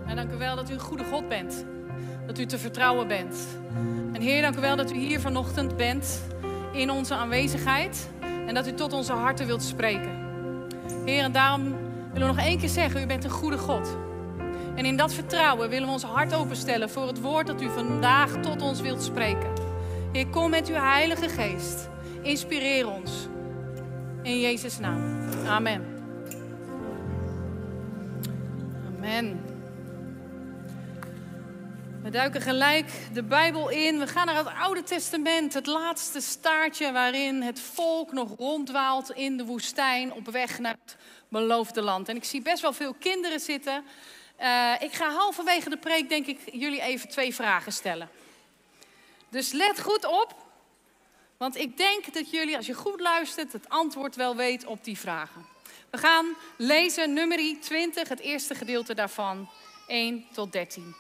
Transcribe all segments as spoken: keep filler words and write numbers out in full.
En dank u wel dat u een goede God bent. Dat u te vertrouwen bent. En Heer, dank u wel dat u hier vanochtend bent in onze aanwezigheid. En dat u tot onze harten wilt spreken. Heer, en daarom willen we nog één keer zeggen, u bent een goede God. En in dat vertrouwen willen we ons hart openstellen voor het woord dat u vandaag tot ons wilt spreken. Heer, kom met uw Heilige Geest. Inspireer ons. In Jezus' naam. Amen. Amen. We duiken gelijk de Bijbel in. We gaan naar het Oude Testament, het laatste staartje waarin het volk nog ronddwaalt in de woestijn op weg naar het beloofde land. En ik zie best wel veel kinderen zitten. Uh, ik ga halverwege de preek denk ik jullie even twee vragen stellen. Dus let goed op, want ik denk dat jullie, als je goed luistert, het antwoord wel weet op die vragen. We gaan lezen Numeri twintig, het eerste gedeelte daarvan, één tot dertien.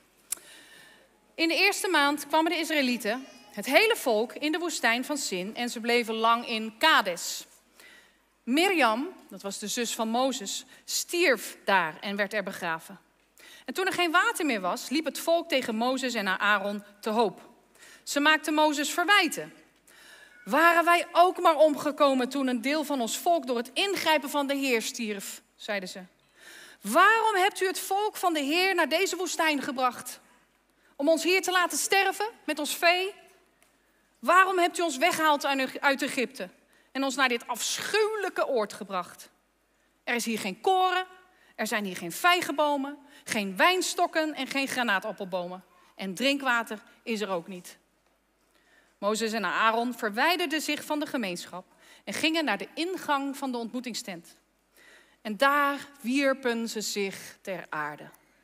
In de eerste maand kwamen de Israëlieten, het hele volk, in de woestijn van Sin en ze bleven lang in Kades. Mirjam, dat was de zus van Mozes, stierf daar en werd er begraven. En toen er geen water meer was, liep het volk tegen Mozes en Aaron te hoop. Ze maakten Mozes verwijten. Waren wij ook maar omgekomen toen een deel van ons volk door het ingrijpen van de Heer stierf, zeiden ze. Waarom hebt u het volk van de Heer naar deze woestijn gebracht? Om ons hier te laten sterven met ons vee? Waarom hebt u ons weggehaald uit Egypte en ons naar dit afschuwelijke oord gebracht? Er is hier geen koren, er zijn hier geen vijgenbomen, geen wijnstokken en geen granaatappelbomen. En drinkwater is er ook niet. Mozes en Aaron verwijderden zich van de gemeenschap en gingen naar de ingang van de ontmoetingstent. En daar wierpen ze zich ter aarde.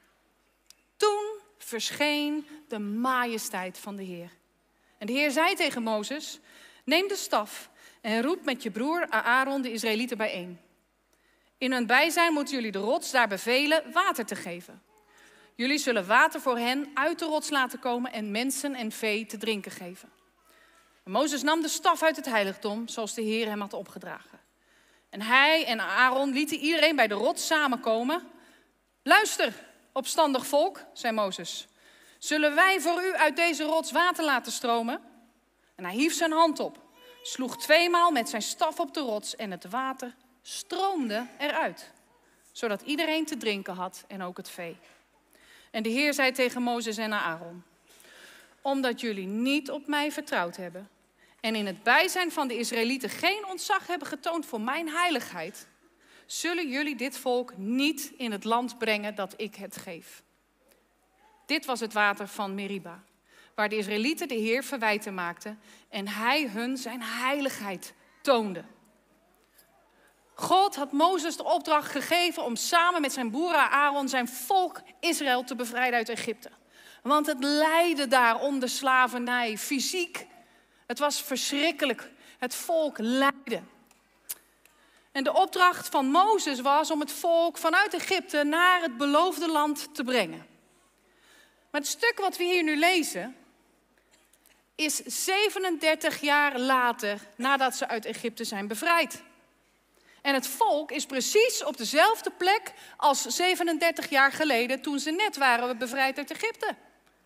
Toen verscheen de majesteit van de Heer. En de Heer zei tegen Mozes, neem de staf en roep met je broer Aaron de Israëlieten bijeen. In hun bijzijn moeten jullie de rots daar bevelen water te geven. Jullie zullen water voor hen uit de rots laten komen en mensen en vee te drinken geven. En Mozes nam de staf uit het heiligdom, zoals de Heer hem had opgedragen. En hij en Aaron lieten iedereen bij de rots samenkomen. Luister, opstandig volk, zei Mozes. Zullen wij voor u uit deze rots water laten stromen? En hij hief zijn hand op, sloeg tweemaal met zijn staf op de rots en het water stroomde eruit. Zodat iedereen te drinken had en ook het vee. En de Heer zei tegen Mozes en Aaron. Omdat jullie niet op mij vertrouwd hebben en in het bijzijn van de Israëlieten geen ontzag hebben getoond voor mijn heiligheid, zullen jullie dit volk niet in het land brengen dat ik het geef. Dit was het water van Meriba, waar de Israëlieten de Heer verwijten maakten en hij hun zijn heiligheid toonde. God had Mozes de opdracht gegeven om samen met zijn broer Aaron zijn volk Israël te bevrijden uit Egypte. Want het leidde daar onder slavernij, fysiek. Het was verschrikkelijk. Het volk leidde. En de opdracht van Mozes was om het volk vanuit Egypte naar het beloofde land te brengen. Maar het stuk wat we hier nu lezen is zevenendertig jaar later nadat ze uit Egypte zijn bevrijd. En het volk is precies op dezelfde plek als zevenendertig jaar geleden toen ze net waren bevrijd uit Egypte.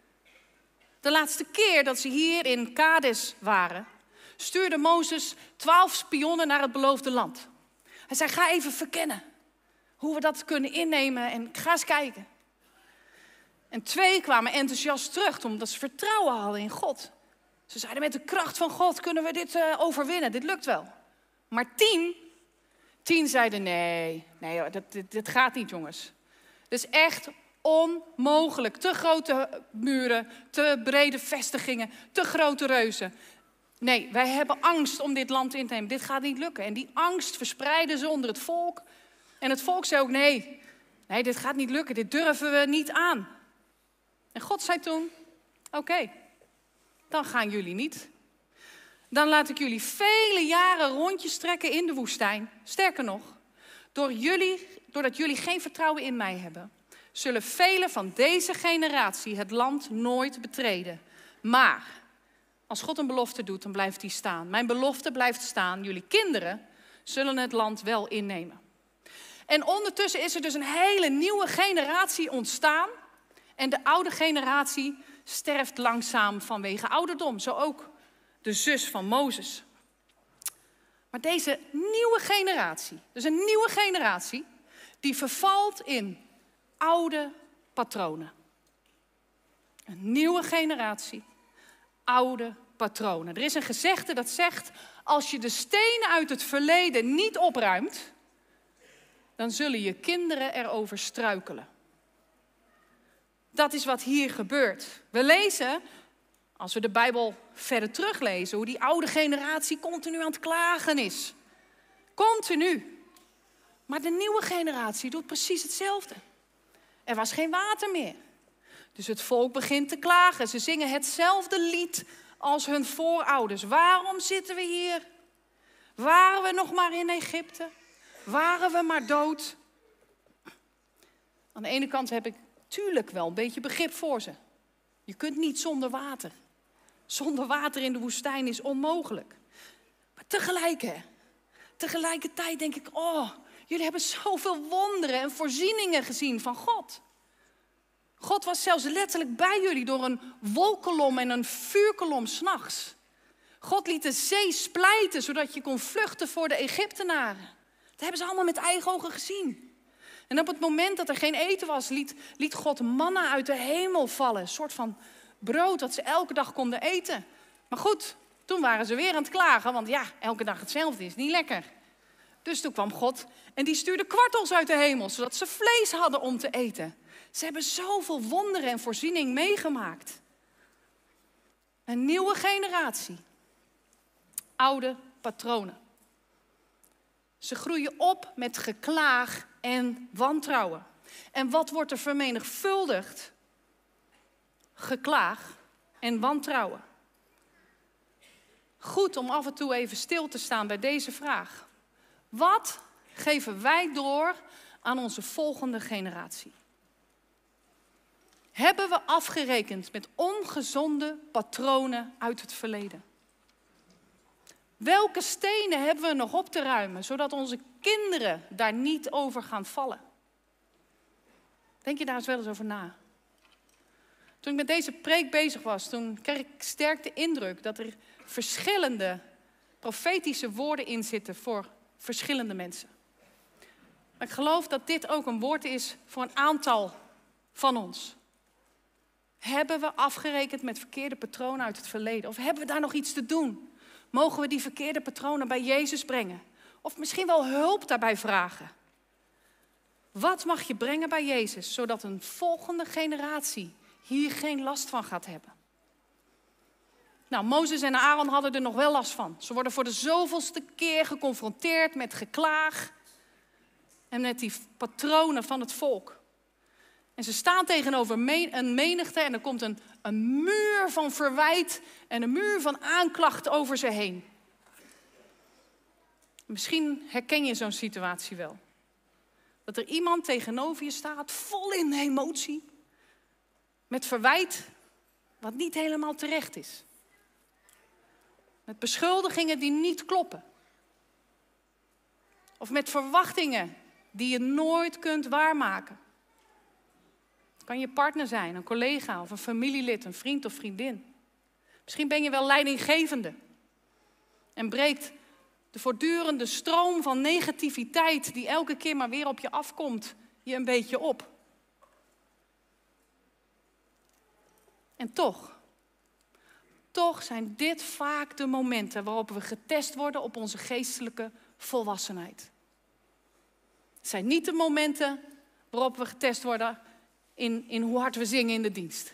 De laatste keer dat ze hier in Kades waren, stuurde Mozes twaalf spionnen naar het beloofde land. Hij zei, ga even verkennen hoe we dat kunnen innemen en ga eens kijken. En twee kwamen enthousiast terug omdat ze vertrouwen hadden in God. Ze zeiden, met de kracht van God kunnen we dit uh, overwinnen, dit lukt wel. Maar tien, tien zeiden, nee, nee dat, dit, dit gaat niet jongens. Het is echt onmogelijk. Te grote muren, te brede vestigingen, te grote reuzen. Nee, wij hebben angst om dit land in te nemen. Dit gaat niet lukken. En die angst verspreidden ze onder het volk. En het volk zei ook, nee, nee, dit gaat niet lukken. Dit durven we niet aan. En God zei toen, oké, okay, dan gaan jullie niet. Dan laat ik jullie vele jaren rondjes trekken in de woestijn. Sterker nog, door jullie, doordat jullie geen vertrouwen in mij hebben, zullen velen van deze generatie het land nooit betreden. Maar als God een belofte doet, dan blijft die staan. Mijn belofte blijft staan. Jullie kinderen zullen het land wel innemen. En ondertussen is er dus een hele nieuwe generatie ontstaan. En de oude generatie sterft langzaam vanwege ouderdom. Zo ook de zus van Mozes. Maar deze nieuwe generatie, dus een nieuwe generatie, die vervalt in oude patronen. Een nieuwe generatie, oude patronen. Er is een gezegde dat zegt, als je de stenen uit het verleden niet opruimt, dan zullen je kinderen erover struikelen. Dat is wat hier gebeurt. We lezen, als we de Bijbel verder teruglezen, hoe die oude generatie continu aan het klagen is. Continu. Maar de nieuwe generatie doet precies hetzelfde. Er was geen water meer. Dus het volk begint te klagen. Ze zingen hetzelfde lied als hun voorouders. Waarom zitten we hier? Waren we nog maar in Egypte? Waren we maar dood? Aan de ene kant heb ik tuurlijk wel een beetje begrip voor ze. Je kunt niet zonder water. Zonder water in de woestijn is onmogelijk. Maar tegelijk, hè, tegelijkertijd denk ik, oh, jullie hebben zoveel wonderen en voorzieningen gezien van God. God was zelfs letterlijk bij jullie door een wolkolom en een vuurkolom 's nachts. God liet de zee splijten zodat je kon vluchten voor de Egyptenaren. Dat hebben ze allemaal met eigen ogen gezien. En op het moment dat er geen eten was, liet, liet God manna uit de hemel vallen. Een soort van brood dat ze elke dag konden eten. Maar goed, toen waren ze weer aan het klagen, want ja, elke dag hetzelfde is niet lekker. Dus toen kwam God en die stuurde kwartels uit de hemel, zodat ze vlees hadden om te eten. Ze hebben zoveel wonderen en voorziening meegemaakt. Een nieuwe generatie. Oude patronen. Ze groeien op met geklaag en wantrouwen. En wat wordt er vermenigvuldigd? Geklaag en wantrouwen. Goed om af en toe even stil te staan bij deze vraag. Wat geven wij door aan onze volgende generatie? Hebben we afgerekend met ongezonde patronen uit het verleden? Welke stenen hebben we nog op te ruimen, zodat onze kinderen daar niet over gaan vallen? Denk je daar eens wel eens over na? Toen ik met deze preek bezig was, toen kreeg ik sterk de indruk dat er verschillende profetische woorden in zitten voor verschillende mensen. Maar ik geloof dat dit ook een woord is voor een aantal van ons. Hebben we afgerekend met verkeerde patronen uit het verleden? Of hebben we daar nog iets te doen? Mogen we die verkeerde patronen bij Jezus brengen? Of misschien wel hulp daarbij vragen? Wat mag je brengen bij Jezus, zodat een volgende generatie hier geen last van gaat hebben? Nou, Mozes en Aaron hadden er nog wel last van. Ze worden voor de zoveelste keer geconfronteerd met geklaag en met die patronen van het volk. En ze staan tegenover een menigte en er komt een, een muur van verwijt en een muur van aanklacht over ze heen. Misschien herken je zo'n situatie wel. Dat er iemand tegenover je staat, vol in emotie, met verwijt wat niet helemaal terecht is. Met beschuldigingen die niet kloppen. Of met verwachtingen die je nooit kunt waarmaken. Het kan je partner zijn, een collega of een familielid, een vriend of vriendin. Misschien ben je wel leidinggevende. En breekt de voortdurende stroom van negativiteit die elke keer maar weer op je afkomt, je een beetje op. En toch, toch zijn dit vaak de momenten waarop we getest worden op onze geestelijke volwassenheid. Het zijn niet de momenten waarop we getest worden in, in hoe hard we zingen in de dienst.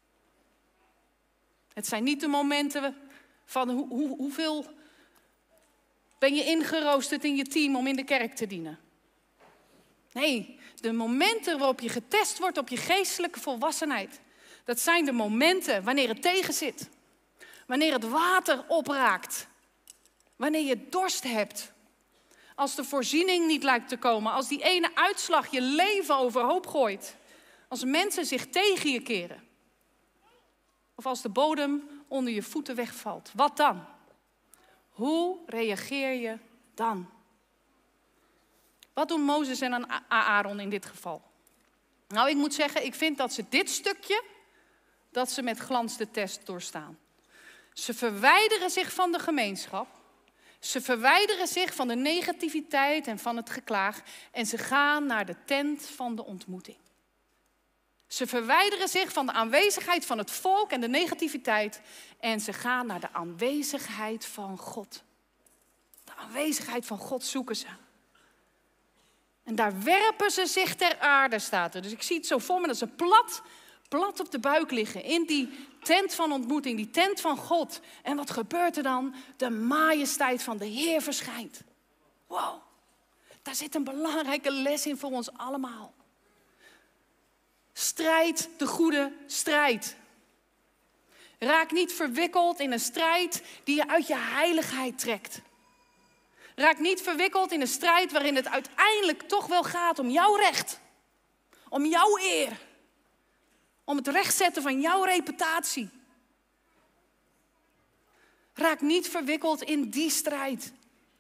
Het zijn niet de momenten van hoe, hoe, hoeveel ben je ingeroosterd in je team om in de kerk te dienen. Nee, de momenten waarop je getest wordt op je geestelijke volwassenheid. Dat zijn de momenten wanneer het tegenzit. Wanneer het water opraakt. Wanneer je dorst hebt. Als de voorziening niet lijkt te komen. Als die ene uitslag je leven overhoop gooit. Als mensen zich tegen je keren. Of als de bodem onder je voeten wegvalt. Wat dan? Hoe reageer je dan? Wat doen Mozes en Aaron in dit geval? Nou, ik moet zeggen, ik vind dat ze dit stukje, dat ze met glans de test doorstaan. Ze verwijderen zich van de gemeenschap. Ze verwijderen zich van de negativiteit en van het geklaag. En ze gaan naar de tent van de ontmoeting. Ze verwijderen zich van de aanwezigheid van het volk en de negativiteit. En ze gaan naar de aanwezigheid van God. De aanwezigheid van God zoeken ze. En daar werpen ze zich ter aarde, staat er. Dus ik zie het zo voor me dat ze plat, plat op de buik liggen. In die tent van ontmoeting, die tent van God. En wat gebeurt er dan? De majesteit van de Heer verschijnt. Wow, daar zit een belangrijke les in voor ons allemaal. Strijd de goede strijd. Raak niet verwikkeld in een strijd die je uit je heiligheid trekt. Raak niet verwikkeld in een strijd waarin het uiteindelijk toch wel gaat om jouw recht. Om jouw eer. Om het rechtzetten van jouw reputatie. Raak niet verwikkeld in die strijd.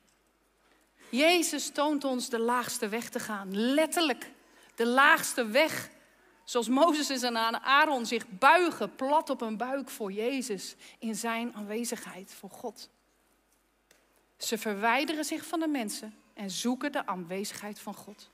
Jezus toont ons de laagste weg te gaan. Letterlijk, de laagste weg. Zoals Mozes en Aaron zich buigen, plat op hun buik voor Jezus. In zijn aanwezigheid, voor God. Ze verwijderen zich van de mensen en zoeken de aanwezigheid van God.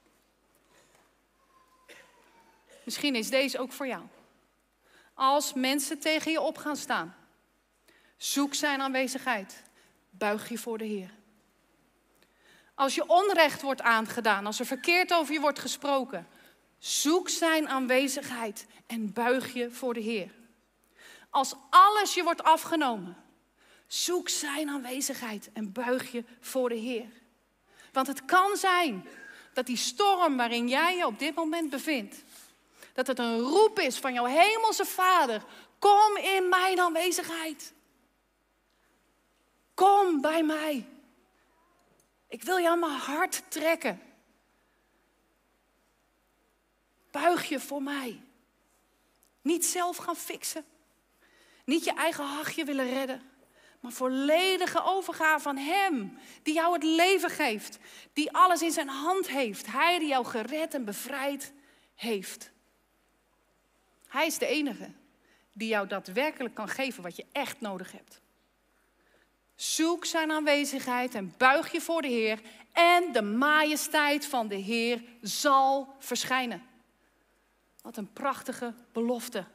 Misschien is deze ook voor jou. Als mensen tegen je op gaan staan, zoek zijn aanwezigheid. Buig je voor de Heer. Als je onrecht wordt aangedaan, als er verkeerd over je wordt gesproken, zoek zijn aanwezigheid en buig je voor de Heer. Als alles je wordt afgenomen, zoek zijn aanwezigheid en buig je voor de Heer. Want het kan zijn dat die storm waarin jij je op dit moment bevindt, dat het een roep is van jouw hemelse Vader. Kom in mijn aanwezigheid. Kom bij mij. Ik wil je aan mijn hart trekken. Buig je voor mij. Niet zelf gaan fixen. Niet je eigen hachje willen redden. Maar volledige overgave aan Hem. Die jou het leven geeft. Die alles in zijn hand heeft. Hij die jou gered en bevrijd heeft. Hij is de enige die jou daadwerkelijk kan geven wat je echt nodig hebt. Zoek zijn aanwezigheid en buig je voor de Heer. En de majesteit van de Heer zal verschijnen. Wat een prachtige belofte.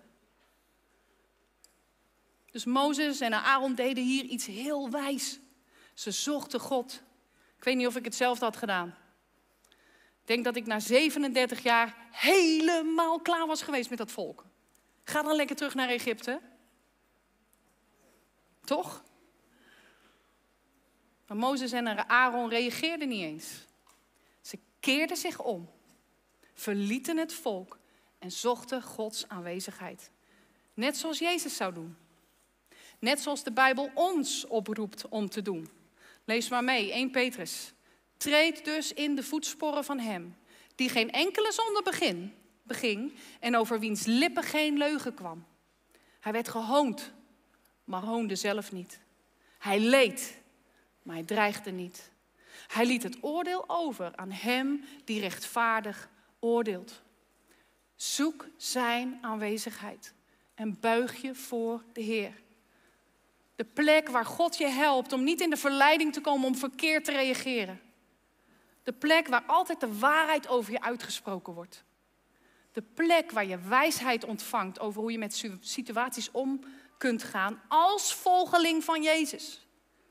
Dus Mozes en Aaron deden hier iets heel wijs. Ze zochten God. Ik weet niet of ik hetzelfde had gedaan. Ik denk dat ik na zevenendertig jaar helemaal klaar was geweest met dat volk. Ga dan lekker terug naar Egypte. Toch? Maar Mozes en Aaron reageerden niet eens. Ze keerden zich om, verlieten het volk en zochten Gods aanwezigheid. Net zoals Jezus zou doen. Net zoals de Bijbel ons oproept om te doen. Lees maar mee, Eerste Petrus. Treed dus in de voetsporen van hem, die geen enkele zonde begin, beging en over wiens lippen geen leugen kwam. Hij werd gehoond, maar hoonde zelf niet. Hij leed, maar hij dreigde niet. Hij liet het oordeel over aan hem die rechtvaardig oordeelt. Zoek zijn aanwezigheid en buig je voor de Heer. De plek waar God je helpt om niet in de verleiding te komen om verkeerd te reageren. De plek waar altijd de waarheid over je uitgesproken wordt. De plek waar je wijsheid ontvangt over hoe je met situaties om kunt gaan als volgeling van Jezus.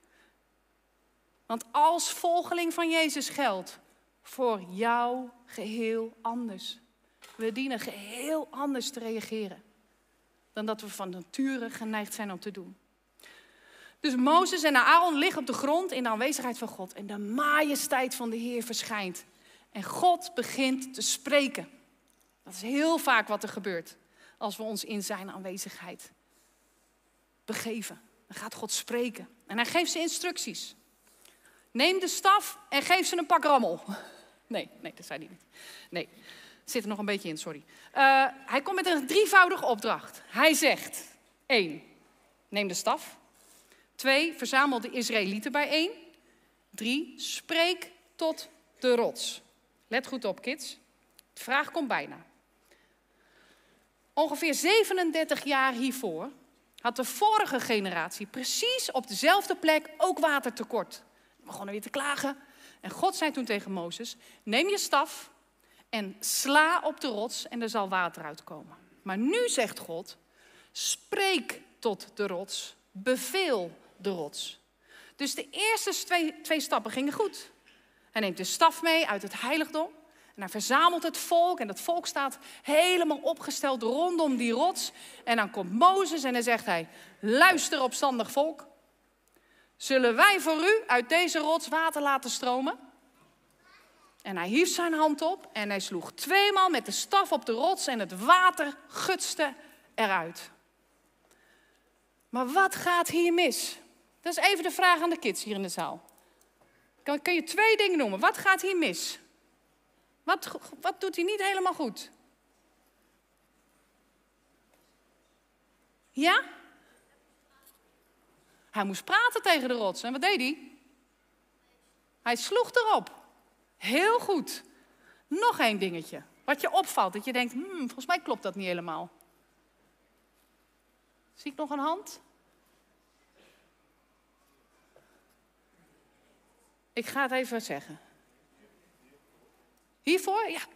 Want als volgeling van Jezus geldt voor jou geheel anders. We dienen geheel anders te reageren dan dat we van nature geneigd zijn om te doen. Dus Mozes en Aaron liggen op de grond in de aanwezigheid van God. En de majesteit van de Heer verschijnt. En God begint te spreken. Dat is heel vaak wat er gebeurt als we ons in zijn aanwezigheid begeven. Dan gaat God spreken. En hij geeft ze instructies. Neem de staf en geef ze een pak rammel. Nee, nee, dat zei hij niet. Nee, zit er nog een beetje in, sorry. Uh, hij komt met een drievoudige opdracht. Hij zegt, één, neem de staf. Twee, verzamel de Israëlieten bijeen. Drie, spreek tot de rots. Let goed op, kids. De vraag komt bijna. Ongeveer zevenendertig jaar hiervoor had de vorige generatie precies op dezelfde plek ook watertekort. Ze begonnen weer te klagen. En God zei toen tegen Mozes, neem je staf en sla op de rots en er zal water uitkomen. Maar nu zegt God, spreek tot de rots, beveel de rots. Dus de eerste twee, twee stappen gingen goed. Hij neemt de staf mee uit het heiligdom en hij verzamelt het volk. En dat volk staat helemaal opgesteld rondom die rots. En dan komt Mozes en dan zegt hij, luister opstandig volk. Zullen wij voor u uit deze rots water laten stromen? En hij hief zijn hand op en hij sloeg tweemaal met de staf op de rots en het water gutste eruit. Maar wat gaat hier mis? Dat is even de vraag aan de kids hier in de zaal. Kan, kun je twee dingen noemen? Wat gaat hier mis? Wat, wat doet hij niet helemaal goed? Ja? Hij moest praten tegen de rots. En wat deed hij? Hij sloeg erop. Heel goed. Nog één dingetje. Wat je opvalt. Dat je denkt, hmm, volgens mij klopt dat niet helemaal. Zie ik nog een hand? Ik ga het even zeggen. Hiervoor? Ja.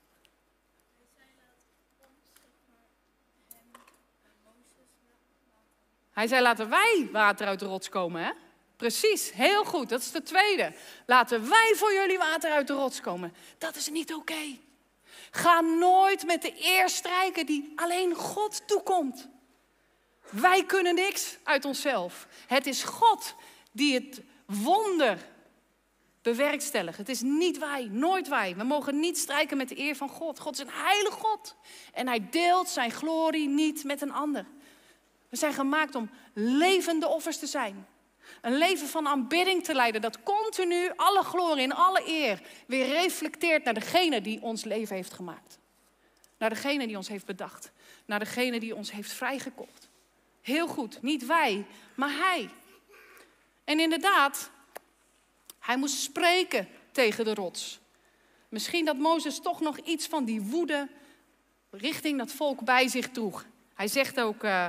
Hij zei, laten wij water uit de rots komen, hè? Precies, heel goed. Dat is de tweede. Laten wij voor jullie water uit de rots komen. Dat is niet oké. Okay. Ga nooit met de eer strijken die alleen God toekomt. Wij kunnen niks uit onszelf. Het is God die het wonder bewerkstelligt. Het is niet wij, nooit wij. We mogen niet strijken met de eer van God. God is een heilige God. En hij deelt zijn glorie niet met een ander. We zijn gemaakt om levende offers te zijn. Een leven van aanbidding te leiden. Dat continu alle glorie en alle eer weer reflecteert naar degene die ons leven heeft gemaakt. Naar degene die ons heeft bedacht. Naar degene die ons heeft vrijgekocht. Heel goed, niet wij, maar hij. En inderdaad, hij moest spreken tegen de rots. Misschien dat Mozes toch nog iets van die woede richting dat volk bij zich droeg. Hij zegt ook, uh,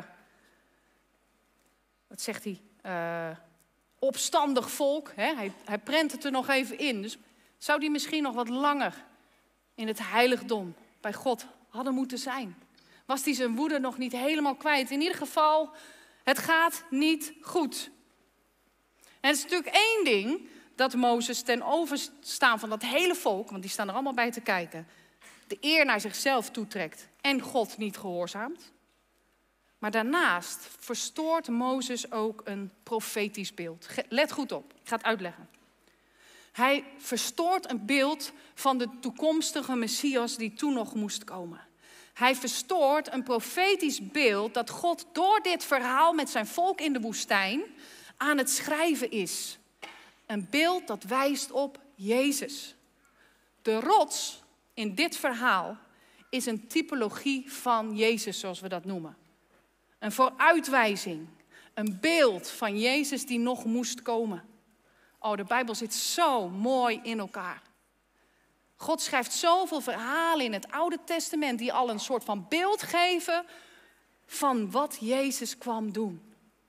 wat zegt hij? Uh, opstandig volk. Hè? Hij, hij prent het er nog even in. Dus zou die misschien nog wat langer in het heiligdom bij God hadden moeten zijn? Was hij zijn woede nog niet helemaal kwijt? In ieder geval, het gaat niet goed. En het is natuurlijk één ding dat Mozes ten overstaan van dat hele volk, want die staan er allemaal bij te kijken, de eer naar zichzelf toetrekt en God niet gehoorzaamt. Maar daarnaast verstoort Mozes ook een profetisch beeld. Let goed op, ik ga het uitleggen. Hij verstoort een beeld van de toekomstige Messias die toen nog moest komen. Hij verstoort een profetisch beeld dat God door dit verhaal met zijn volk in de woestijn aan het schrijven is. Een beeld dat wijst op Jezus. De rots in dit verhaal is een typologie van Jezus, zoals we dat noemen. Een vooruitwijzing. Een beeld van Jezus die nog moest komen. Oh, de Bijbel zit zo mooi in elkaar. God schrijft zoveel verhalen in het Oude Testament die al een soort van beeld geven van wat Jezus kwam doen.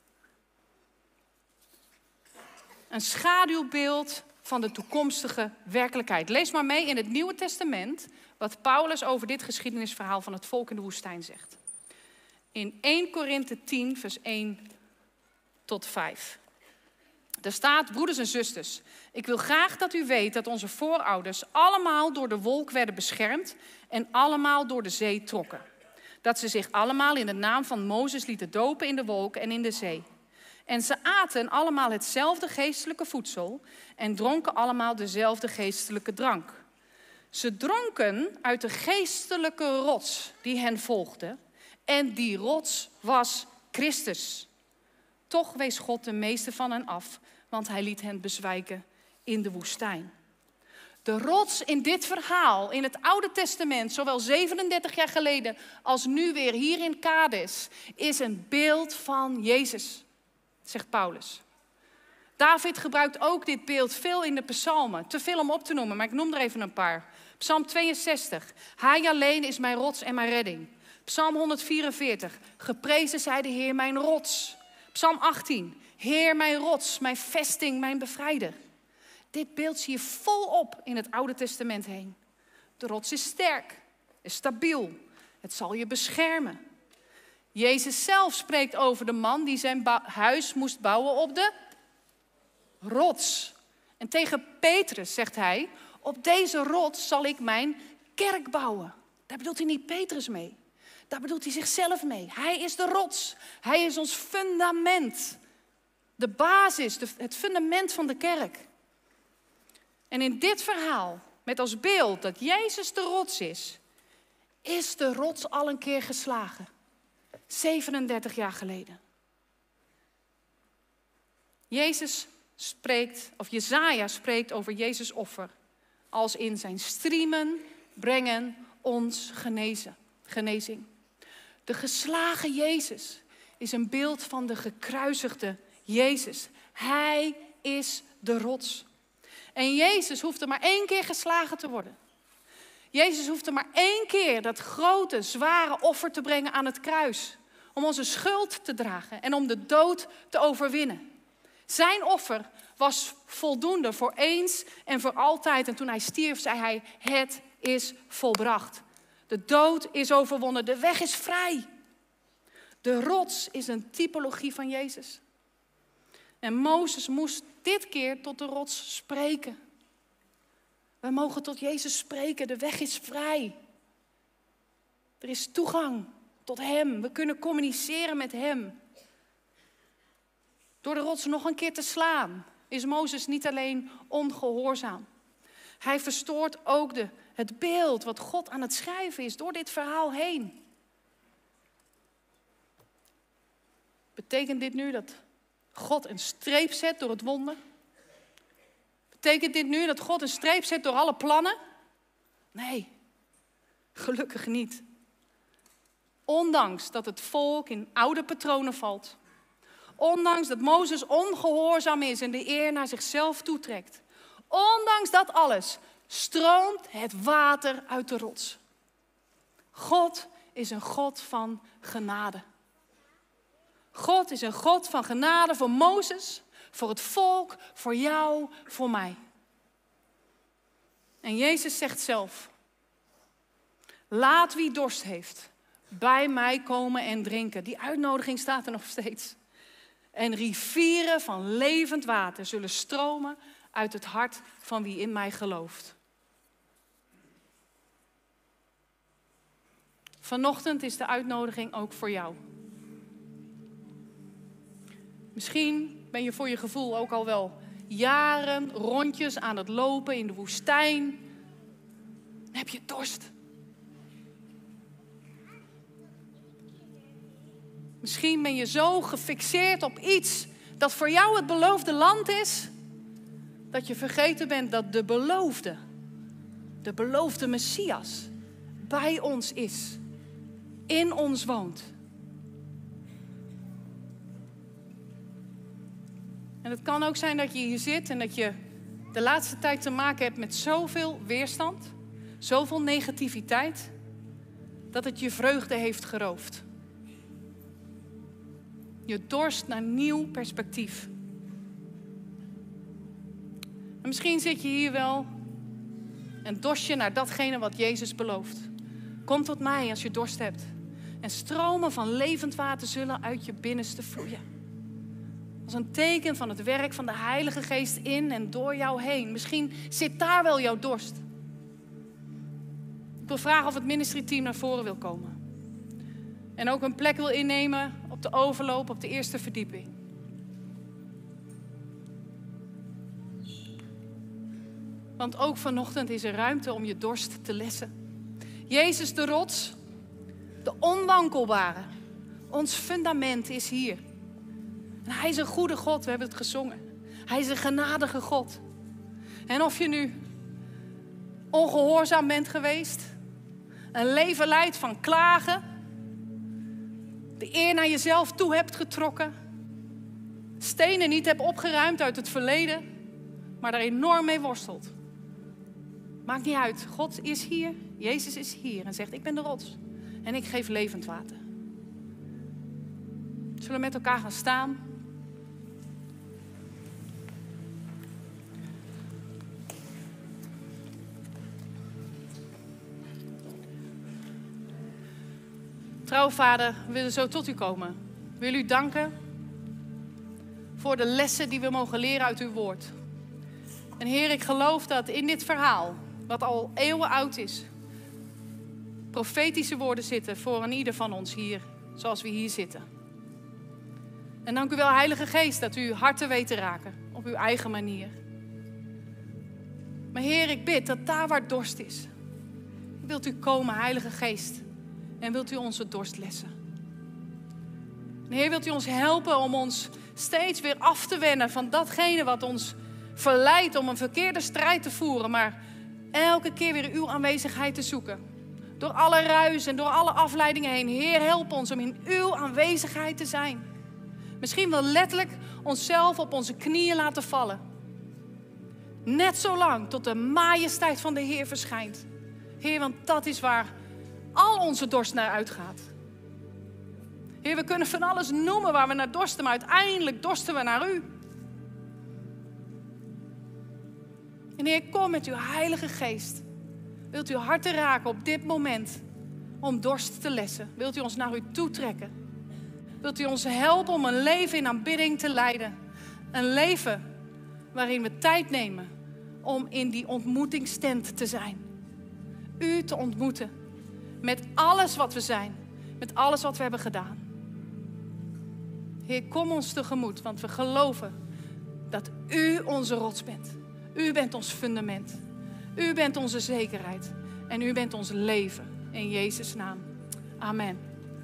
Een schaduwbeeld van de toekomstige werkelijkheid. Lees maar mee in het Nieuwe Testament wat Paulus over dit geschiedenisverhaal van het volk in de woestijn zegt. In eerste Korinthe tien, vers één tot vijf. Daar staat, broeders en zusters, ik wil graag dat u weet dat onze voorouders allemaal door de wolk werden beschermd en allemaal door de zee trokken. Dat ze zich allemaal in de naam van Mozes lieten dopen in de wolk en in de zee. En ze aten allemaal hetzelfde geestelijke voedsel en dronken allemaal dezelfde geestelijke drank. Ze dronken uit de geestelijke rots die hen volgde en die rots was Christus. Toch wees God de meeste van hen af, want hij liet hen bezwijken in de woestijn. De rots in dit verhaal, in het Oude Testament, zowel zevenendertig jaar geleden als nu weer hier in Kades, is een beeld van Jezus, zegt Paulus. David gebruikt ook dit beeld veel in de psalmen. Te veel om op te noemen, maar ik noem er even een paar. Psalm tweeënzestig. Hij alleen is mijn rots en mijn redding. Psalm honderdvierenveertig. Geprezen zij de Heer mijn rots. Psalm achttien. Heer mijn rots, mijn vesting, mijn bevrijder. Dit beeld zie je volop in het Oude Testament heen. De rots is sterk, is stabiel. Het zal je beschermen. Jezus zelf spreekt over de man die zijn huis moest bouwen op de rots. En tegen Petrus zegt hij, op deze rots zal ik mijn kerk bouwen. Daar bedoelt hij niet Petrus mee. Daar bedoelt hij zichzelf mee. Hij is de rots. Hij is ons fundament. De basis, de, het fundament van de kerk. En in dit verhaal, met als beeld dat Jezus de rots is, is de rots al een keer geslagen. zevenendertig jaar geleden. Jezus spreekt, of Jesaja spreekt over Jezus' offer. Als in zijn striemen brengen ons genezen, genezing. De geslagen Jezus is een beeld van de gekruisigde Jezus. Hij is de rots. En Jezus hoeft er maar één keer geslagen te worden. Jezus hoeft er maar één keer dat grote, zware offer te brengen aan het kruis. Om onze schuld te dragen en om de dood te overwinnen. Zijn offer was voldoende voor eens en voor altijd. En toen hij stierf, zei hij, het is volbracht. De dood is overwonnen, de weg is vrij. De rots is een typologie van Jezus. En Mozes moest dit keer tot de rots spreken. We mogen tot Jezus spreken, de weg is vrij. Er is toegang tot hem, we kunnen communiceren met hem. Door de rots nog een keer te slaan, is Mozes niet alleen ongehoorzaam. Hij verstoort ook de, het beeld wat God aan het schrijven is door dit verhaal heen. Betekent dit nu dat God een streep zet door het wonder? Betekent dit nu dat God een streep zet door alle plannen? Nee, gelukkig niet. Ondanks dat het volk in oude patronen valt. Ondanks dat Mozes ongehoorzaam is en de eer naar zichzelf toetrekt. Ondanks dat alles stroomt het water uit de rots. God is een God van genade. God is een God van genade voor Mozes, voor het volk, voor jou, voor mij. En Jezus zegt zelf, laat wie dorst heeft bij mij komen en drinken. Die uitnodiging staat er nog steeds. En rivieren van levend water zullen stromen uit het hart van wie in mij gelooft. Vanochtend is de uitnodiging ook voor jou. Misschien ben je voor je gevoel ook al wel jaren rondjes aan het lopen in de woestijn. Dan heb je dorst. Misschien ben je zo gefixeerd op iets dat voor jou het beloofde land is, dat je vergeten bent dat de beloofde, de beloofde Messias bij ons is, in ons woont. En het kan ook zijn dat je hier zit en dat je de laatste tijd te maken hebt met zoveel weerstand, zoveel negativiteit, dat het je vreugde heeft geroofd. Je dorst naar nieuw perspectief. En misschien zit je hier wel en dorst je naar datgene wat Jezus belooft. Kom tot mij als je dorst hebt. En stromen van levend water zullen uit je binnenste vloeien. Als een teken van het werk van de Heilige Geest in en door jou heen. Misschien zit daar wel jouw dorst. Ik wil vragen of het ministry-team naar voren wil komen. En ook een plek wil innemen op de overloop op de eerste verdieping. Want ook vanochtend is er ruimte om je dorst te lessen. Jezus de rots, de onwankelbare. Ons fundament is hier. En hij is een goede God, we hebben het gezongen. Hij is een genadige God. En of je nu ongehoorzaam bent geweest, een leven leidt van klagen, de eer naar jezelf toe hebt getrokken, stenen niet hebt opgeruimd uit het verleden, maar daar enorm mee worstelt. Maakt niet uit. God is hier. Jezus is hier en zegt, ik ben de rots. En ik geef levend water. Zullen we met elkaar gaan staan? Trouw Vader, we willen zo tot u komen. We willen u danken voor de lessen die we mogen leren uit uw woord. En Heer, ik geloof dat in dit verhaal, wat al eeuwen oud is, profetische woorden zitten voor een ieder van ons hier, zoals we hier zitten. En dank u wel, Heilige Geest, dat u harten weet te raken op uw eigen manier. Maar Heer, ik bid dat daar waar dorst is, wilt u komen, Heilige Geest, en wilt u onze dorst lessen. En Heer, wilt u ons helpen om ons steeds weer af te wennen van datgene wat ons verleidt om een verkeerde strijd te voeren, maar elke keer weer uw aanwezigheid te zoeken. Door alle ruis en door alle afleidingen heen. Heer, help ons om in uw aanwezigheid te zijn. Misschien wel letterlijk onszelf op onze knieën laten vallen. Net zo lang tot de majesteit van de Heer verschijnt. Heer, want dat is waar al onze dorst naar uitgaat. Heer, we kunnen van alles noemen waar we naar dorsten, maar uiteindelijk dorsten we naar u. En Heer, kom met uw Heilige Geest. Wilt u harten raken op dit moment om dorst te lessen? Wilt u ons naar u toetrekken? Wilt u ons helpen om een leven in aanbidding te leiden? Een leven waarin we tijd nemen om in die ontmoetingstent te zijn. U te ontmoeten met alles wat we zijn, met alles wat we hebben gedaan. Heer, kom ons tegemoet, want we geloven dat u onze rots bent. U bent ons fundament. U bent onze zekerheid. En u bent ons leven. In Jezus' naam. Amen.